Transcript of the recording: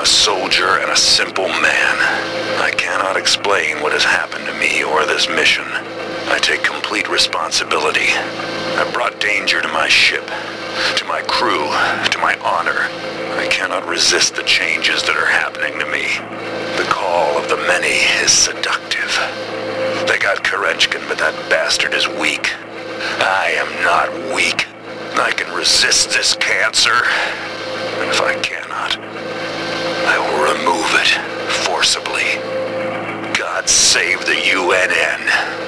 a soldier and a simple man. I cannot explain what has happened to me or this mission. I take complete responsibility. I brought danger to my ship, to my crew, to my honor. I cannot resist the changes that are happening to me. The call of the many is seductive. They got Kerenskin, but that bastard is weak. I am not weak. I can resist this cancer. And if I cannot, I will remove it forcibly. God save the UNN.